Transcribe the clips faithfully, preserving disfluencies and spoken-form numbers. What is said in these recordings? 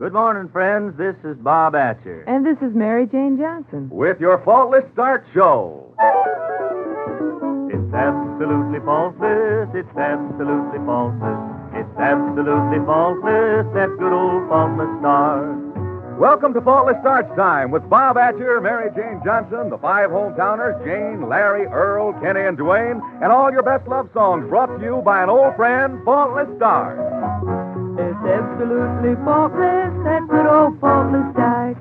Good morning, friends. This is Bob Atcher. And this is Mary Jane Johnson. With your Faultless Start Show. It's absolutely faultless. It's absolutely faultless. It's absolutely faultless. That good old faultless start. Welcome to Faultless Starts Time with Bob Atcher, Mary Jane Johnson, the five hometowners, Jane, Larry, Earl, Kenny, and Dwayne, and all your best love songs brought to you by an old friend, Faultless Start. It's absolutely faultless, that good old faultless start.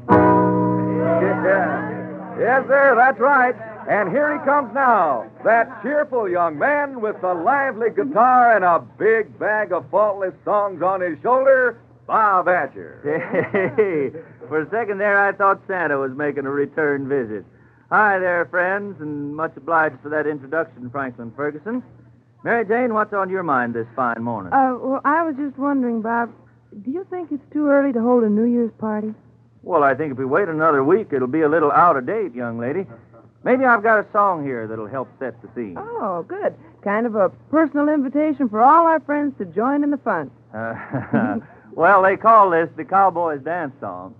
Yeah. Yes, sir, that's right. And here he comes now, that cheerful young man with the lively guitar and a big bag of faultless songs on his shoulder, Bob Atcher. Hey, for a second there, I thought Santa was making a return visit. Hi there, friends, and much obliged for that introduction, Franklin Ferguson. Mary Jane, what's on your mind this fine morning? Uh, well, I was just wondering, Bob, do you think it's too early to hold a New Year's party? Well, I think if we wait another week, it'll be a little out of date, young lady. Maybe I've got a song here that'll help set the scene. Oh, good. Kind of a personal invitation for all our friends to join in the fun. Uh, well, they call this the Cowboys Dance Song.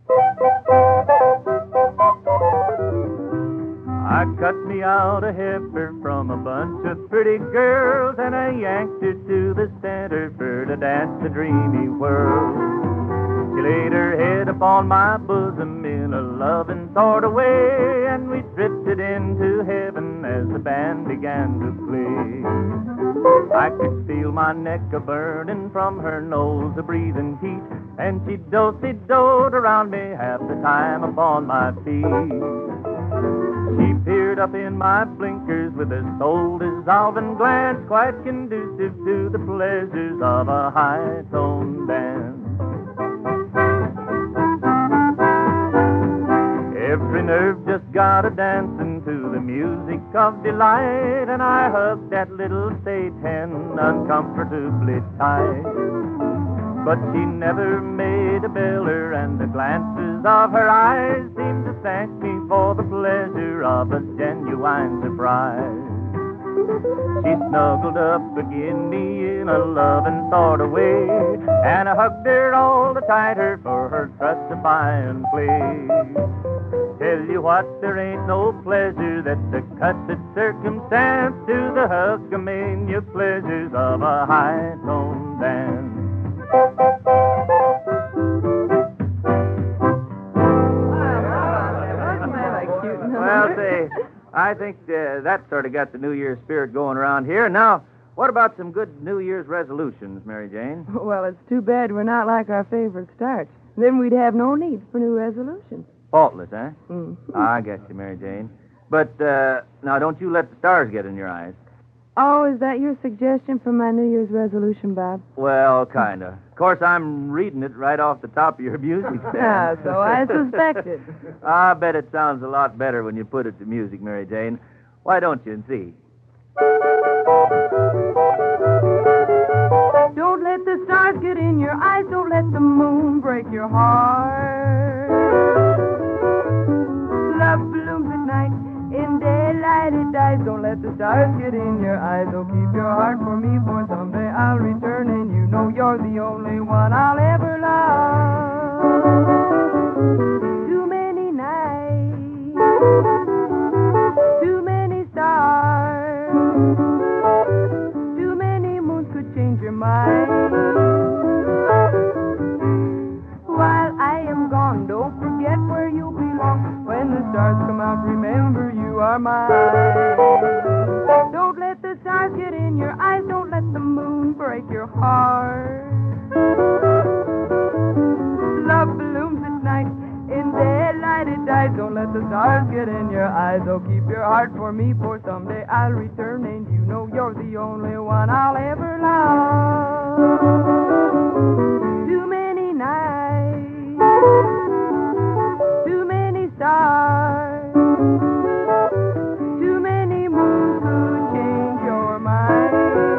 I cut me out a heifer from a bunch of pretty girls, and I yanked her to the center for to dance the dreamy whirl. She laid her head upon my bosom in a loving sort of way, and we drifted into heaven as the band began to play. I could feel my neck a-burning from her nose a-breathing heat, and she do-si-doed around me half the time upon my feet. She peered up in my blinkers with a soul-dissolving glance, quite conducive to the pleasures of a high-toned dance. Every nerve just got a dancing to the music of delight, and I hugged that little state hen uncomfortably tight. But she never made a beller, and the glances of her eyes seemed to thank me for the pleasure of a genuine surprise. She snuggled up against me in a loving sort of way, and I hugged her all the tighter for her trust-defying play. Tell you what, there ain't no pleasure that's a cussed circumstance to the hug-a-mania pleasures of a high-toned dance. Well, say, I think uh, that sort of got the New Year's spirit going around here. Now, what about some good New Year's resolutions, Mary Jane? Well, it's too bad we're not like our favorite starts. Then we'd have no need for new resolutions. Faultless, eh? Mm-hmm. I get you, Mary Jane. But, uh, now, don't you let the stars get in your eyes. Oh, is that your suggestion for my New Year's resolution, Bob? Well, kind of. Of course, I'm reading it right off the top of your music stand. Ah, so I suspected. I bet it sounds a lot better when you put it to music, Mary Jane. Why don't you and see? Don't let the stars get in your eyes. Don't let the moon break your heart. Love blooms at night. In daylight it dies. Don't let the stars get in your eyes. Oh, keep your heart for me, for someday I'll return, and you know you're the only one I'll ever love. Too many nights, too many stars, too many moons could change your mind. While I am gone, don't forget where you belong. When the stars come out, remember you are mine. Don't let the stars get in your eyes. Don't let the moon break your heart. Love blooms at night. In daylight it dies. Don't let the stars get in your eyes. Oh, keep your heart for me, for someday I'll return, and you know you're the only one I'll ever love. Too many nights, too many stars, too many moons could change your mind.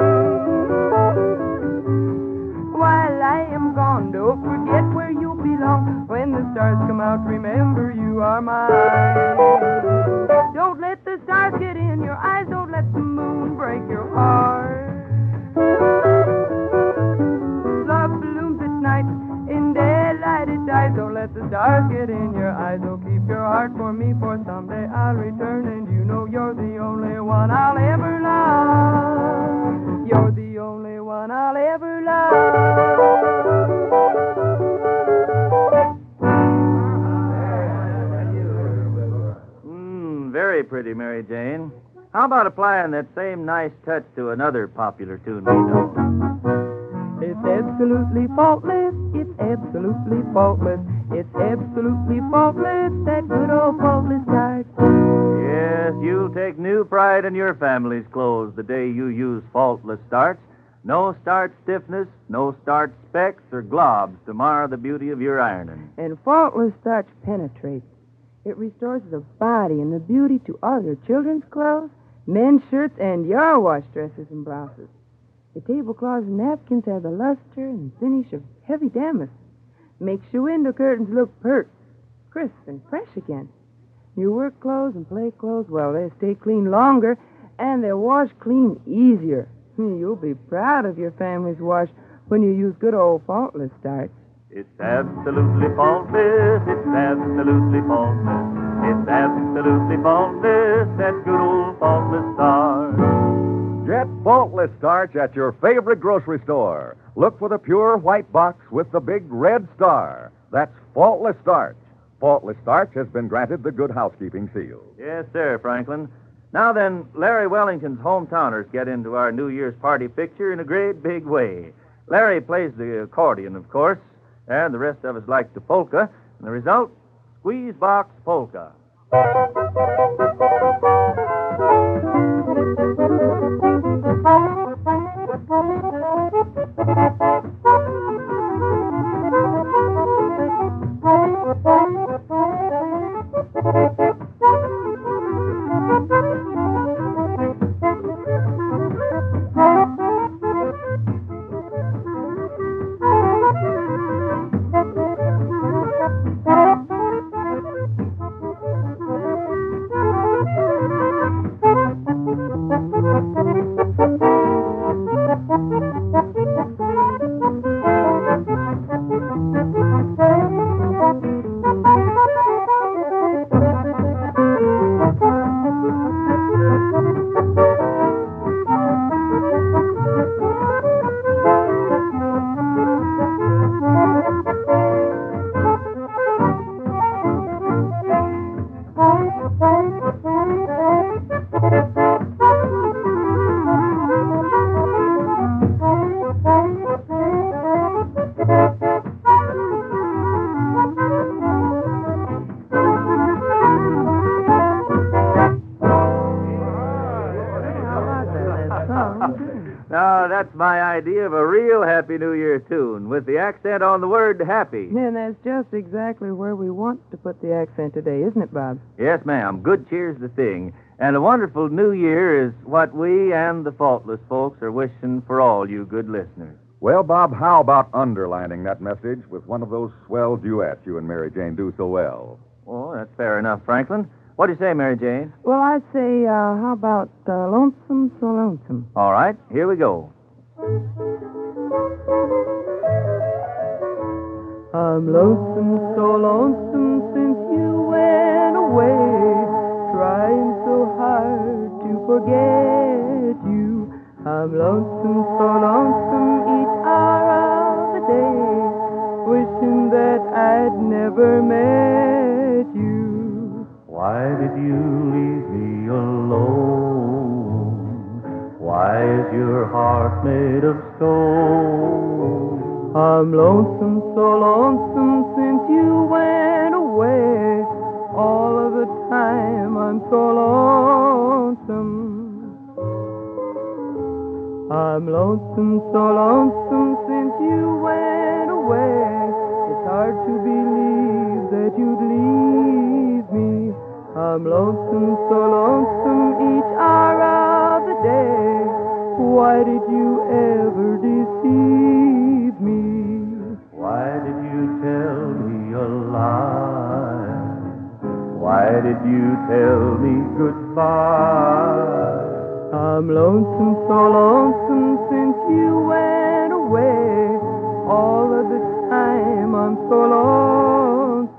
While I am gone, don't forget where you belong. When the stars come out, remember you are mine. Don't let the stars get in your eyes. Don't let the moon break your heart. Love blooms at night. In daylight the stars get in your eyes. Oh, keep your heart for me, for someday I'll return, and you know you're the only one I'll ever love. You're the only one I'll ever love. Mmm, very pretty, Mary Jane. How about applying that same nice touch to another popular tune we know? It's absolutely faultless. It's absolutely faultless. It's absolutely faultless. That good old faultless start. Yes, you'll take new pride in your family's clothes the day you use faultless starch. No starch stiffness, no starch specks or globs to mar the beauty of your ironing. And faultless starch penetrates. It restores the body and the beauty to all your children's clothes, men's shirts, and your wash dresses and blouses. The tablecloths and napkins have the luster and finish of heavy damask. Makes your window curtains look pert, crisp, and fresh again. Your work clothes and play clothes, well, they stay clean longer, and they're washed clean easier. You'll be proud of your family's wash when you use good old faultless starch. It's absolutely faultless. It's absolutely faultless. It's absolutely faultless. That good old faultless starch. Get faultless starch at your favorite grocery store. Look for the pure white box with the big red star. That's faultless starch. Faultless starch has been granted the Good Housekeeping seal. Yes, sir, Franklin. Now then, Larry Wellington's hometowners get into our New Year's party picture in a great big way. Larry plays the accordion, of course, and the rest of us like the polka. And the result, Squeeze Box Polka. Now, that's my idea of a real Happy New Year tune, with the accent on the word happy. And that's just exactly where we want to put the accent today, isn't it, Bob? Yes, ma'am. Good cheer's the thing. And a wonderful New Year is what we and the faultless folks are wishing for all you good listeners. Well, Bob, how about underlining that message with one of those swell duets you and Mary Jane do so well? Oh, that's fair enough, Franklin. What do you say, Mary Jane? Well, I'd say, uh, how about uh, Lonesome So Lonesome? All right, here we go. I'm lonesome, so lonesome since you went away, trying so hard to forget you. I'm lonesome, so lonesome each hour of the day, wishing that I'd never met you. Why did you leave me alone? Why is your heart made of stone? I'm lonesome, so lonesome since you went away. All of the time I'm so lonesome. I'm lonesome, so lonesome since you went away. It's hard to believe that you'd leave me. I'm lonesome, so lonesome each hour of the day. Why did you ever deceive me? Why did you tell me a lie? Why did you tell me goodbye? I'm lonesome, so lonesome since you went away. All of the time I'm so lonesome.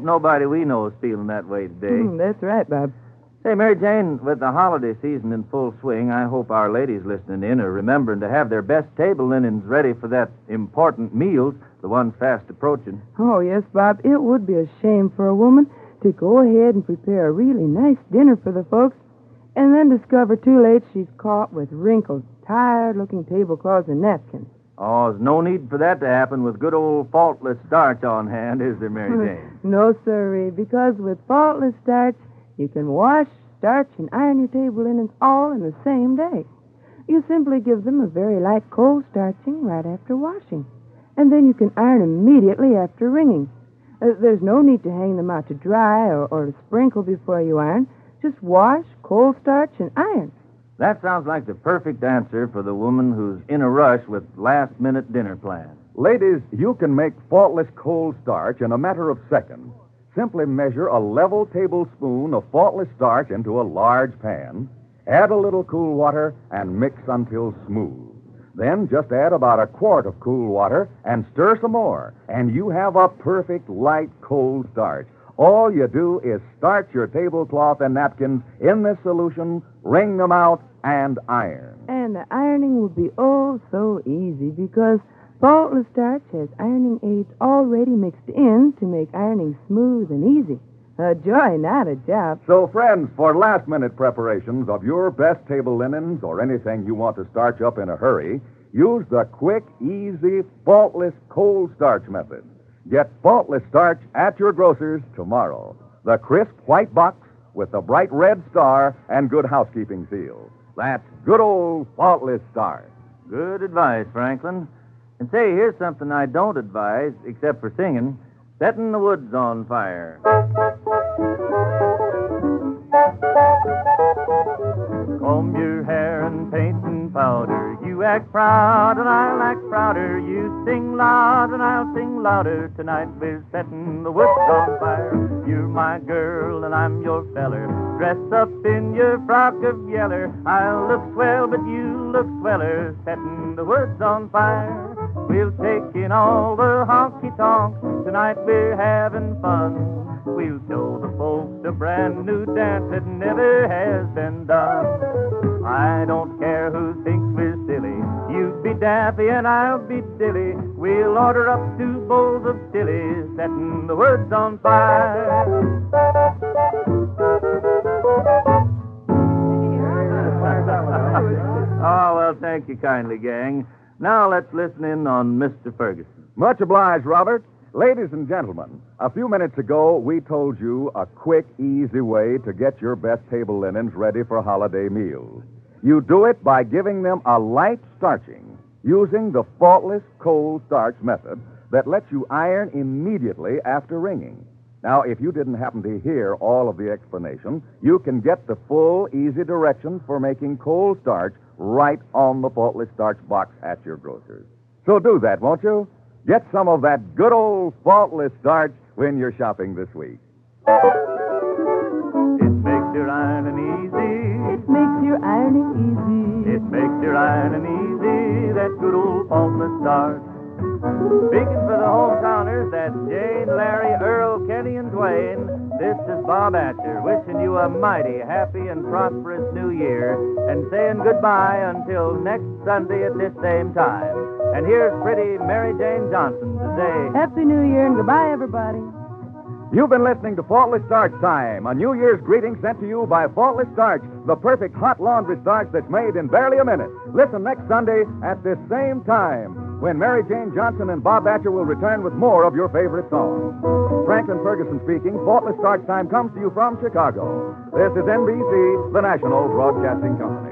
nobody we know is feeling that way today. Mm, that's right, Bob. Say, Mary Jane, with the holiday season in full swing, I hope our ladies listening in are remembering to have their best table linens ready for that important meal, the one fast approaching. Oh, yes, Bob. It would be a shame for a woman to go ahead and prepare a really nice dinner for the folks and then discover too late she's caught with wrinkled, tired-looking tablecloths and napkins. Oh, there's no need for that to happen with good old faultless starch on hand, is there, Mary Jane? No, sirree, because with faultless starch, you can wash, starch, and iron your table linens all in the same day. You simply give them a very light cold starching right after washing, and then you can iron immediately after wringing. Uh, there's no need to hang them out to dry or, or to sprinkle before you iron. Just wash, cold starch, and iron. That sounds like the perfect answer for the woman who's in a rush with last-minute dinner plans. Ladies, you can make faultless cold starch in a matter of seconds. Simply measure a level tablespoon of faultless starch into a large pan, add a little cool water, and mix until smooth. Then just add about a quart of cool water and stir some more, and you have a perfect light cold starch. All you do is starch your tablecloth and napkins in this solution, wring them out, and iron. And the ironing will be oh so easy because faultless starch has ironing aids already mixed in to make ironing smooth and easy. A joy, not a job. So, friends, for last-minute preparations of your best table linens or anything you want to starch up in a hurry, use the quick, easy, faultless cold starch method. Get faultless starch at your grocer's tomorrow. The crisp white box with the bright red star and good housekeeping seal. That's good old faultless starch. Good advice, Franklin. And say, here's something I don't advise, except for singing. Setting the woods on fire. Comb your hair and paint and powder. You act proud and I'll act prouder. You sing loud and I'll sing louder. Tonight we're setting the woods on fire. You're my girl and I'm your feller. Dress up in your frock of yeller. I'll look swell but you look sweller. Setting the woods on fire. We'll take in all the honky-tonks. Tonight we're having fun. We'll show the folks a brand new dance that never has been done. I don't care who thinks we're silly. You be daffy and I'll be dilly. We'll order up two bowls of chili, setting the woods on fire. Oh, well, thank you kindly, gang. Now let's listen in on Mister Ferguson. Much obliged, Robert. Ladies and gentlemen, a few minutes ago, we told you a quick, easy way to get your best table linens ready for holiday meals. You do it by giving them a light starching using the faultless cold starch method that lets you iron immediately after wringing. Now, if you didn't happen to hear all of the explanation, you can get the full, easy directions for making cold starch right on the faultless starch box at your grocer's. So do that, won't you? Get some of that good old faultless starch when you're shopping this week. It makes your ironing easy. It makes your ironing easy. It makes your ironing easy. That good old faultless starch. Speaking for the hometowners, that's Jane, Larry, Earl, Kenny, and Dwayne. This is Bob Atcher wishing you a mighty happy and prosperous new year and saying goodbye until next Sunday at this same time. And here's pretty Mary Jane Johnson to say, Happy New Year and goodbye, everybody. You've been listening to Faultless Starch Time, a New Year's greeting sent to you by Faultless Starch, the perfect hot laundry starch that's made in barely a minute. Listen next Sunday at this same time when Mary Jane Johnson and Bob Atcher will return with more of your favorite songs. Franklin Ferguson speaking. Faultless Starch Time comes to you from Chicago. This is N B C, the National Broadcasting Company.